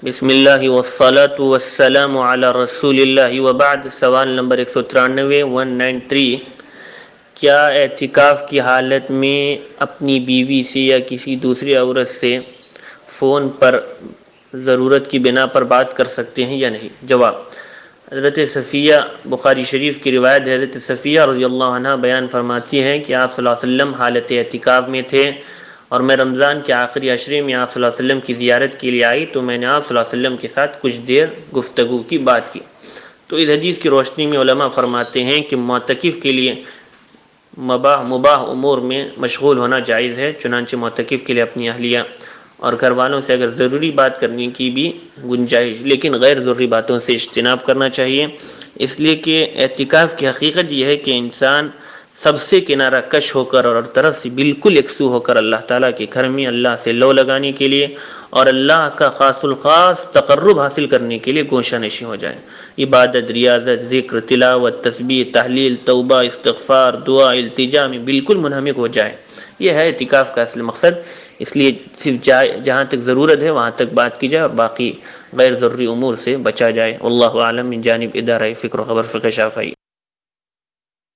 بسم اللہ والصلاة والسلام علی رسول اللہ وبعد۔ سوال نمبر 193 کیا اعتکاف کی حالت میں اپنی بیوی سے یا کسی دوسری عورت سے فون پر ضرورت کی بنا پر بات کر سکتے ہیں یا نہیں؟ جواب: حضرت صفیہ، بخاری شریف کی روایت ہے، حضرت صفیہ رضی اللہ عنہ بیان فرماتی ہیں کہ آپ صلی اللہ علیہ وسلم حالت اعتکاف میں تھے اور میں رمضان کے آخری عشرے میں آپ صلی اللہ علیہ وسلم کی زیارت کے لیے آئی تو میں نے آپ صلی اللہ علیہ وسلم کے ساتھ کچھ دیر گفتگو کی بات کی۔ تو اس حدیث کی روشنی میں علماء فرماتے ہیں کہ معتکف کے لیے مباح امور میں مشغول ہونا جائز ہے، چنانچہ معتکف کے لیے اپنی اہلیہ اور گھر والوں سے اگر ضروری بات کرنے کی بھی گنجائش، لیکن غیر ضروری باتوں سے اجتناب کرنا چاہیے، اس لیے کہ اعتکاف کی حقیقت یہ ہے کہ انسان سب سے کنارہ کش ہو کر اور طرف سے بالکل یکسو ہو کر اللہ تعالیٰ کے گھر میں اللہ سے لو لگانے کے لیے اور اللہ کا خاص الخاص تقرب حاصل کرنے کے لیے گوشہ نشین ہو جائے۔ عبادت، ریاضت، ذکر، تلاوت، تسبیح، تحلیل، توبہ، استغفار، دعا، التجا میں بالکل منہمک ہو جائے۔ یہ ہے اعتکاف کا اصل مقصد۔ اس لیے صرف جہاں تک ضرورت ہے وہاں تک بات کی جائے اور باقی غیر ضروری امور سے بچا جائے۔ واللہ اعلم۔ من جانب ادارہ فکر و خبر فقہ شافعی۔